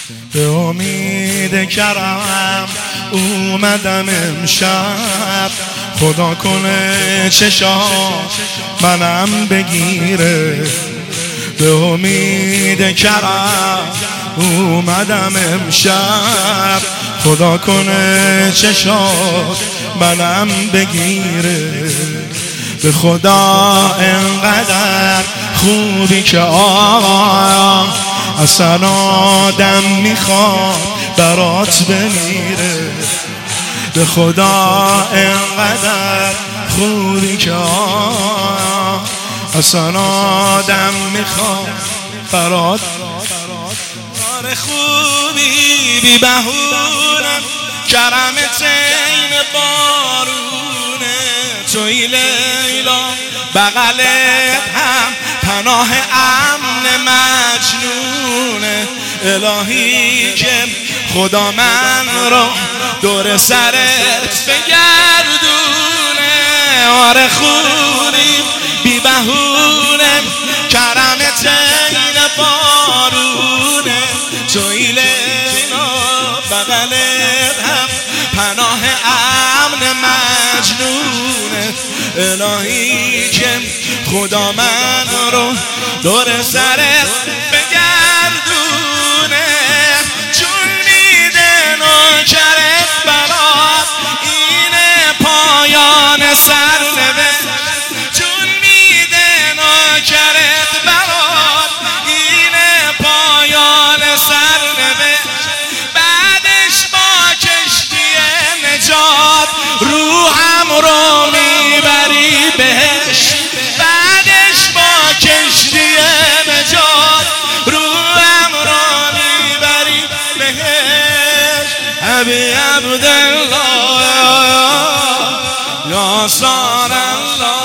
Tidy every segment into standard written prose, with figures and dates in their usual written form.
به امید کرم اومدم امشب، خدا کنه چشام منم بگیره. به امید کرم اومدم امشب، خدا کنه چشام منم بگیره. به خدا انقدر خوبی که آقا اصلا آدم میخواد برات بمیره. به خدا انقدر خوبی که اصلا آدم میخواد برات. آره خوبی بی بهونم، کرمت این بارونه، توی لیلا بغلت هم پناه امن مجنونه. الهی که خدا من رو دور سرت بگردونه. آره خوبی بی بهونه، کرمت این بارونه، توی لیلا بغلت هم پناه امن مجنونه. الهی که خدا من رو دور سرت بگردونه، چون میده نوکرت برات این پایان سرنوشت. چون میده نوکرت برات این پایان سرنوشت، بعدش با کشتی نجات روحم رو میبری بهش. بعدش با کشتی نجات روحم رو میبری بهش. ابی عبدالله یا سار الله،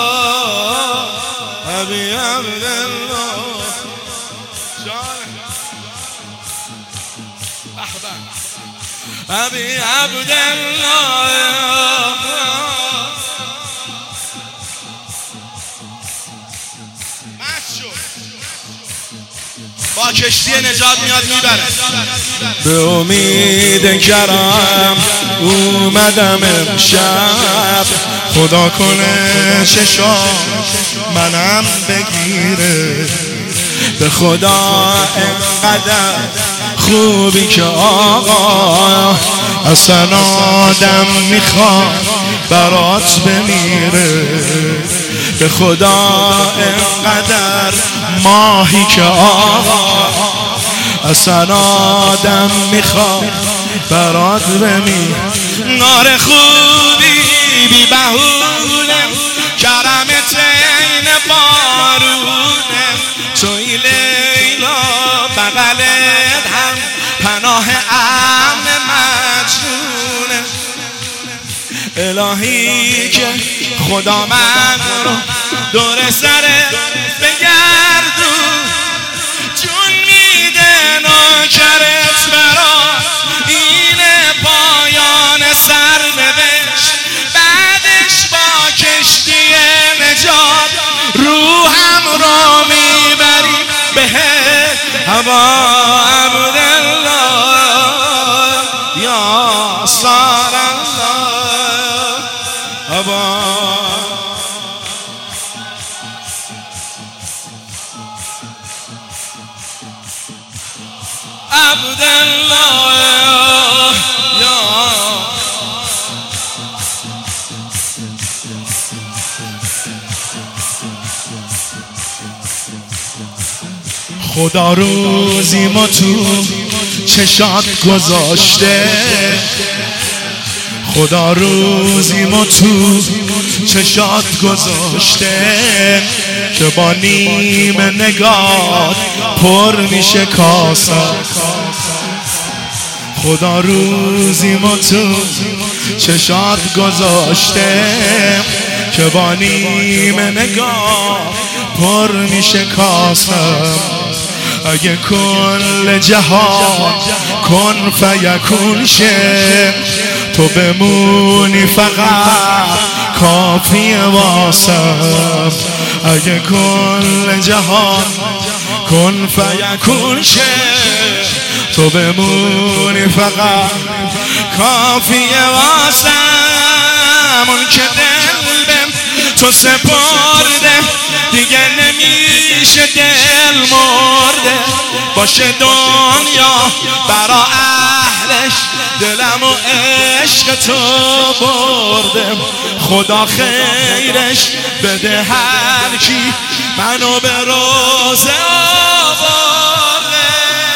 ابی عبدالله ابی عبدالله. با کشتی نجات میاد میبره. به امید کرم اومدم امشب، خدا کنه چشام منم بگیره. به خدا انقدر خوبی که آقا اصلا آدم میخواد برات بمیره. به خدا انقدر ماهی که آقا اصلا آدم میخواد برات بمیره. نار خوبی بی بهونه، کرمت این بارونه، توی لیلا بغلت هم پناه امن مجنونه. الهی که خدا من رو دور سرت بگردون، چون میده نوکرت برات این پایان سرنوشت، بعدش با کشتی نجات روحم رو میبری بهت. ابا عبدالله یا سار الله، ابا عبدالله یا خدا روزی ما تو چشات گذاشته. خدا روزی ما تو چشات گذاشته که با نیم نگاه پر میشه کاسه. خدا روزی ما تو چشات گذاشته که با نیم نگاه پر میشه کاسه. اگه کل جهان کن فیکون شه، تو بمونی فقط کافی واسم. اگه کل جهان کن فیکون شه، تو بمونی فقط کافیه واسم. اون که دل بهم تو سپرده دیگه نمیشه دل مرده. باشه دنیا برا اهلش دلم و عشق تو برده. خدا خیرش بده هر کی منو به روزه آورده.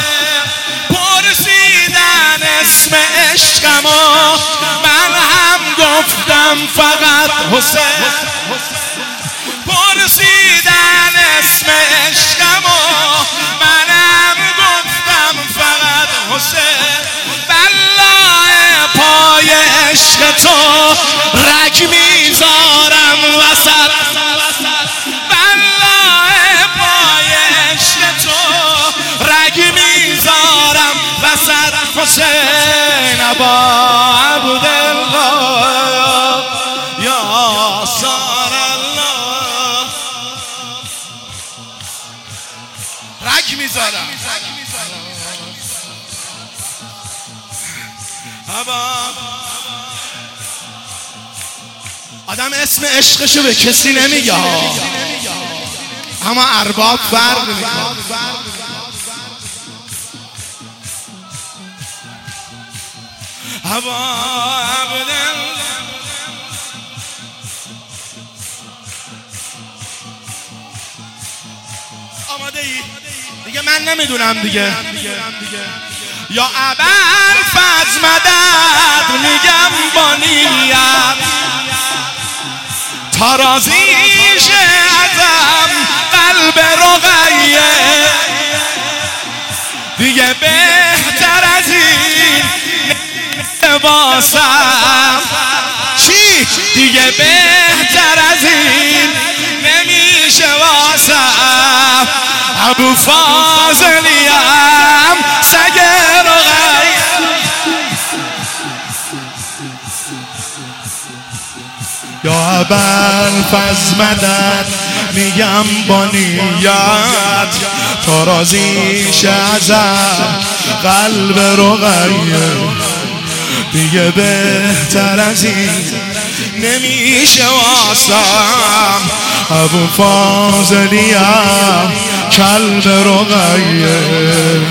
پرسیدن اسم عشقمو من هم گفتم فقط حسین. پرسیدن اسم عشقمو منم گفتم فقط حسین. والله پای عشق تو رگ میذارم وسط. والله پای عشق تو رگ میذارم وسط. حسین ابا عبدالله یا سار الله. رگ میذارم آدم اسم عشقشو به کسی نمیگه اما ارباب فرق میکنه. آماده ای؟ دیگه من نمیدونم دیگه. یا ابوالفضل مدد میگم با نیت تا راضیش ازم قلب رقیه. دیگه بهتر از این نباسم. چی؟ دیگه بهتر از این نمیشه واسم. ابوالفضلیم سگ رقیه. یا ابوالفضل مدد میگم با نیت تا راضیش ازم قلب رقیه. دیگه بهتر از این نمیشه واسم. ابوالفضلیم کلب رقیه.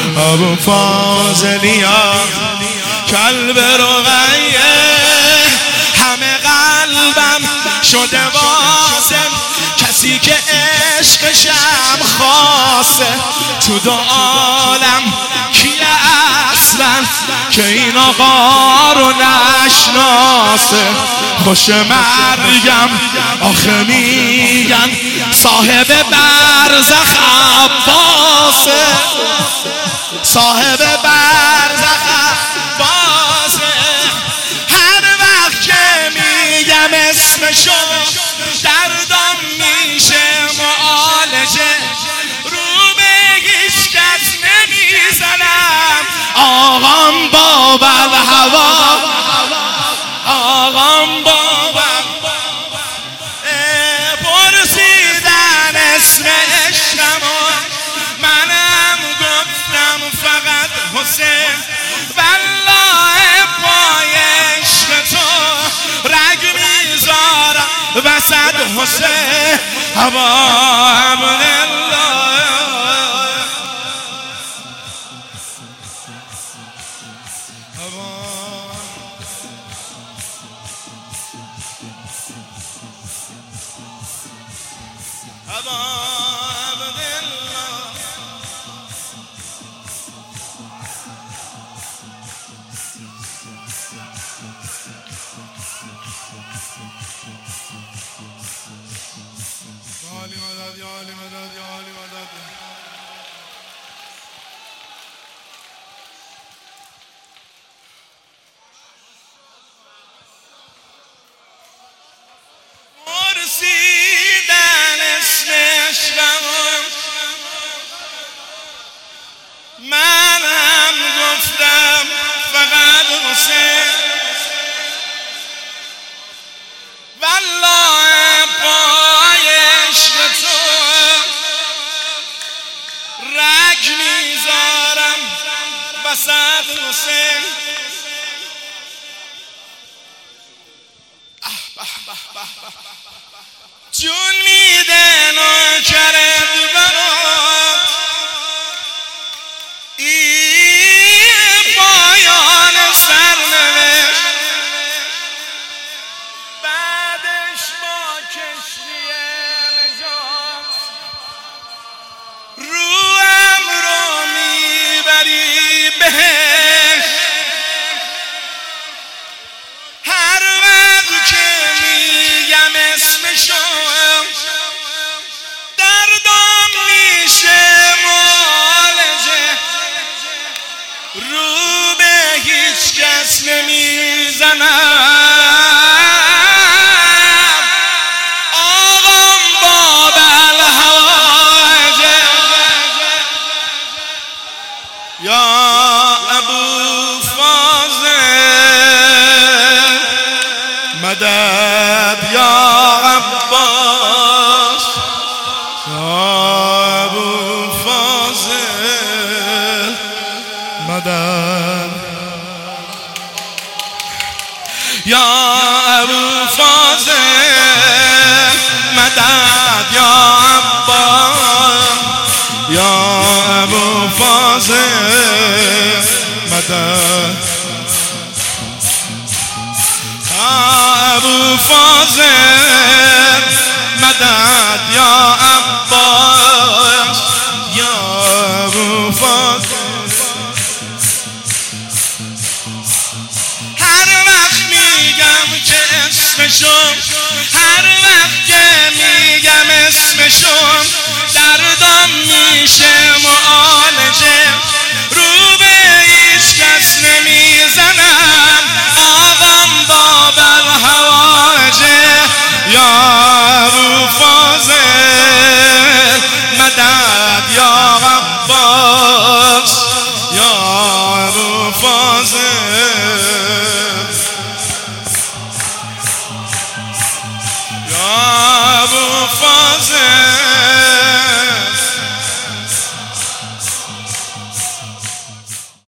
ابوالفضلیم کلب رقیه. همه قلبم شده واسم کسی که عشقشم خاصه. تو دو عالم کیه اصلا که این آقا رو نشناسه. خوش مرگم آخه میگن صاحب برزخ عباسه. صاحب برزخ عباسه. هر وقت که میگم اسمشو دردم میشه معالجه. رو به هیچ کس نمیزنم. آقام باب الهوا. آقام باب پرسیدن اسم عشقمو منم گفتم فقط حسین. والله پای عشق تو رگ میذارم وسط. حسین ابا عبدالله پرسیدن اسم عشقمو من هم گفتم فقط حسین. والله پای عشق تو رگ میذارم اسد حسین جون میده ناکرد برات این پایان سرنوشت بعدش با کشتی نجات روم رو میبری بهش هر وقت که میگم اسمشو دردم میشه معالجه رو به هیچ کس نمیزنم آقام باب الحواجه یا ابو فاضل مدد یا عباس یا ابو فاضل مدد یا ابو فاضل مدد یا عباس یا ابو فاضل مدد ابو فاضل مدد یا عباس یا ابو فاضل هر وقت میگم که اسمشو هر وقت که میگم اسمشو دردم میشه معالجه رو به هیچ کس نمیزنم آقام باب الحواجه یا ابو فاضل مدد یا عباس یا ابو فاضل یا